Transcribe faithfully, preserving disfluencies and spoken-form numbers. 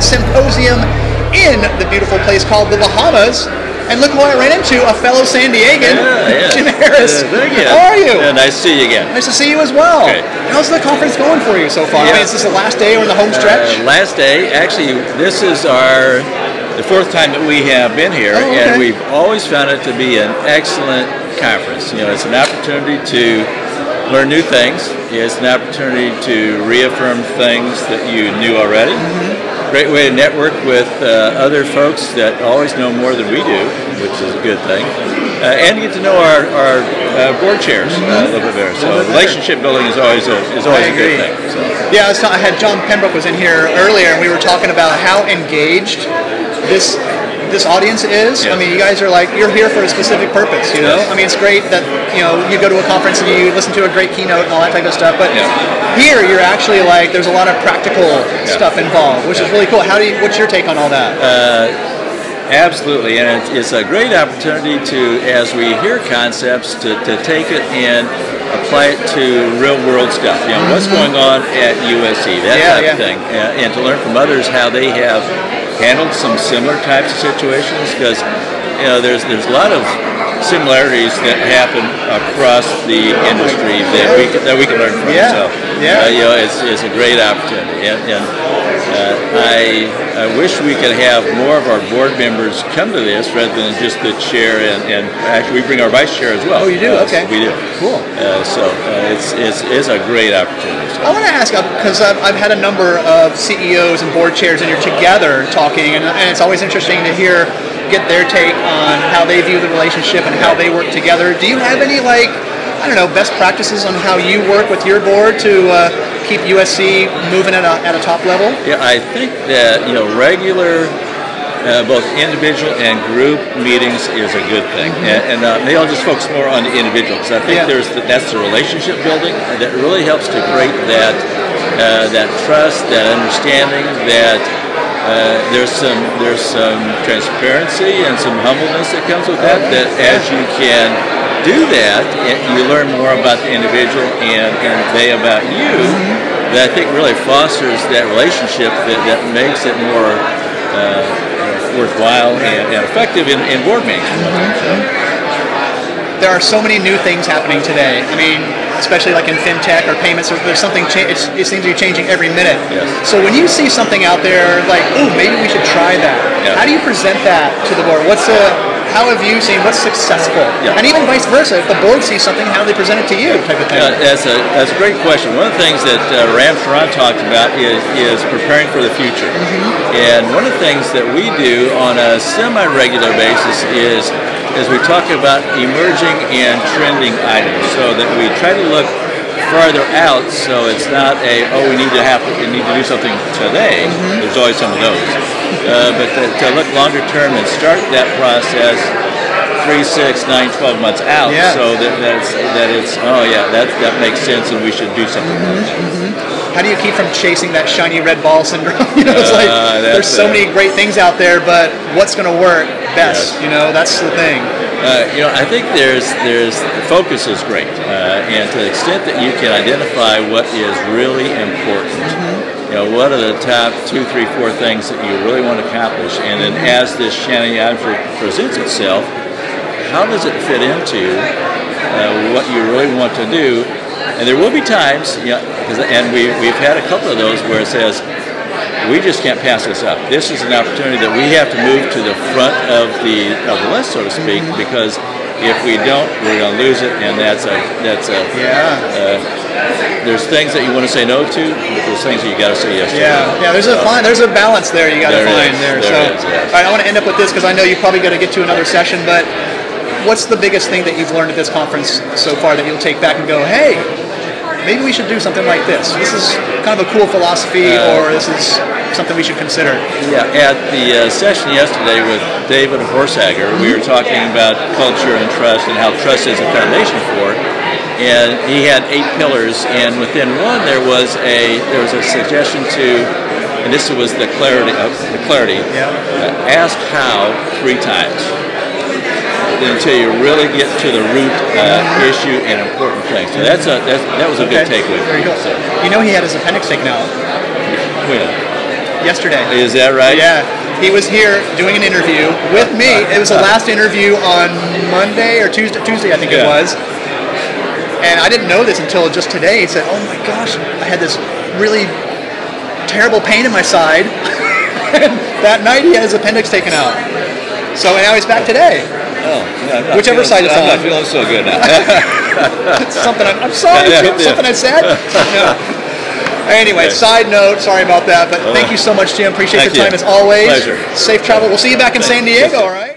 Symposium in the beautiful place called the Bahamas. And look who I ran into, a fellow San Diegan, yeah, yeah. Jim Harris. Uh, thank you. How are you? Yeah, nice to see you again. Nice to see you as well. Great. How's the conference going for you so far? Yeah. I mean, is this the last day or in the home stretch? Uh, last day. Actually, this is our the fourth time that we have been here, oh, okay. and we've always found it to be an excellent conference. You know, it's an opportunity to learn new things. It's an opportunity to reaffirm things that you knew already. Mm-hmm. Great way to network with uh, other folks that always know more than we do, which is a good thing. Uh, and get to know our, our uh, board chairs uh, a little bit better. So relationship building is always a, is always a good thing. So. Yeah, I, was ta- I had John Pembroke was in here earlier, and we were talking about how engaged this this audience is. Yes. I mean, you guys are like, you're here for a specific purpose, you know? Yes. I mean, it's great that, you know, you go to a conference and you listen to a great keynote and all that type of stuff, but yeah. here you're actually like, there's a lot of practical yeah. stuff involved, which yeah. is really cool. How do you, what's your take on all that? Uh, absolutely, and it's, it's a great opportunity to, as we hear concepts, to, to take it and apply it to real world stuff. You know, mm-hmm. what's going on at U S C, that yeah, type yeah. of thing, and, and to learn from others how they have handled some similar types of situations, because you know there's there's a lot of similarities that happen across the industry that we can, that we can learn from. Yeah. So, yeah. Uh, you know, it's it's a great opportunity, and, and uh, I I wish we could have more of our board members come to this rather than just the chair, and, and actually we bring our vice chair as well. Oh, you do? Uh, okay. We do. Cool. Uh, so uh, it's, it's it's a great opportunity. So. I want to ask, because I've, I've had a number of C E Os and board chairs in here together talking, and, and it's always interesting to hear, get their take on how they view the relationship and how they work together. Do you have any, like, I don't know, best practices on how you work with your board to uh, keep U S C moving at a, at a top level? Yeah, I think that, you know, regular Uh, both individual and group meetings is a good thing, mm-hmm. and, and uh, maybe I'll just focus more on the individual, because I think yeah. there's the, that's the relationship building that really helps to create that uh, that trust, that understanding, that uh, there's some there's some transparency and some humbleness that comes with that. That as you can do that, you learn more about the individual and, and they about you. Mm-hmm. That I think really fosters that relationship that, that makes it more Uh, worthwhile and, and effective in, in board meetings. Mm-hmm. So. There are so many new things happening today. I mean, especially like in fintech or payments, or there's something. Cha- it's, it seems to be changing every minute. Yes. So when you see something out there like, "Ooh, maybe we should try that," yeah. how do you present that to the board? What's a How have you seen what's successful? Yeah. And even vice versa, if the board sees something, how do they present it to you, type of thing? Uh, that's a that's a great question. One of the things that uh, Ram Charan talked about is is preparing for the future. Mm-hmm. And one of the things that we do on a semi-regular basis is is we talk about emerging and trending items, so that we try to look farther out. So it's not a oh we need to have we need to do something today. Mm-hmm. There's always some of those. Uh, but to, to look longer term and start that process three, six, nine, twelve months out, yeah. so that that's, that it's oh yeah that that makes sense and we should do something mm-hmm, about that. Mm-hmm. How do you keep from chasing that shiny red ball syndrome? You know, it's like uh, there's so uh, many great things out there, but what's going to work best? Yes. You know, that's the thing. Uh, you know, I think there's there's focus is great, uh, and to the extent that you can identify what is really important. Mm-hmm. You know, what are the top two, three, four things that you really want to accomplish? And then as this shiny object presents itself, how does it fit into uh, what you really want to do? And there will be times, you know, cause, and we, we've had a couple of those where it says, we just can't pass this up. This is an opportunity that we have to move to the front of the of the list, so to speak, mm-hmm. because if we don't, we're going to lose it, and that's a that's a yeah. Uh, there's things that you want to say no to, but there's things that you got to say yes to. Yeah, yeah. There's a fine, there's a balance there you got to find is, there. there So, is, yes. all right, I want to end up with this because I know you're probably going to get to another session. But what's the biggest thing that you've learned at this conference so far that you'll take back and go, hey, maybe we should do something like this? This is kind of a cool philosophy, uh, or this is something we should consider. Yeah, at the uh, session yesterday with David Horsager, we were talking about culture and trust and how trust is a foundation for it. And he had eight pillars, and within one there was a there was a suggestion to, and this was the clarity of the clarity. Yeah. Uh, ask how three times until you really get to the root uh, issue and important things. So that's a that's, that was a okay. good takeaway. Very cool. So. You know, he had his appendix taken out. When? yesterday. Is that right? Yeah. He was here doing an interview with me. It was the last interview on Monday or Tuesday, Tuesday I think Yeah. it was. And I didn't know this until just today. He said, oh my gosh, I had this really terrible pain in my side. And that night he had his appendix taken out. So now he's back today. Oh, yeah, I'm not Whichever feeling- side it's I'm on. not feeling so good now. It's something I'm, I'm sorry, Yeah, Jim, yeah. something I said. Yeah. Anyway, Okay. side note, sorry about that, but Oh. thank you so much, Jim. Appreciate Thank the time you. as always. Pleasure. Safe travel. We'll see you back in San Diego, all right?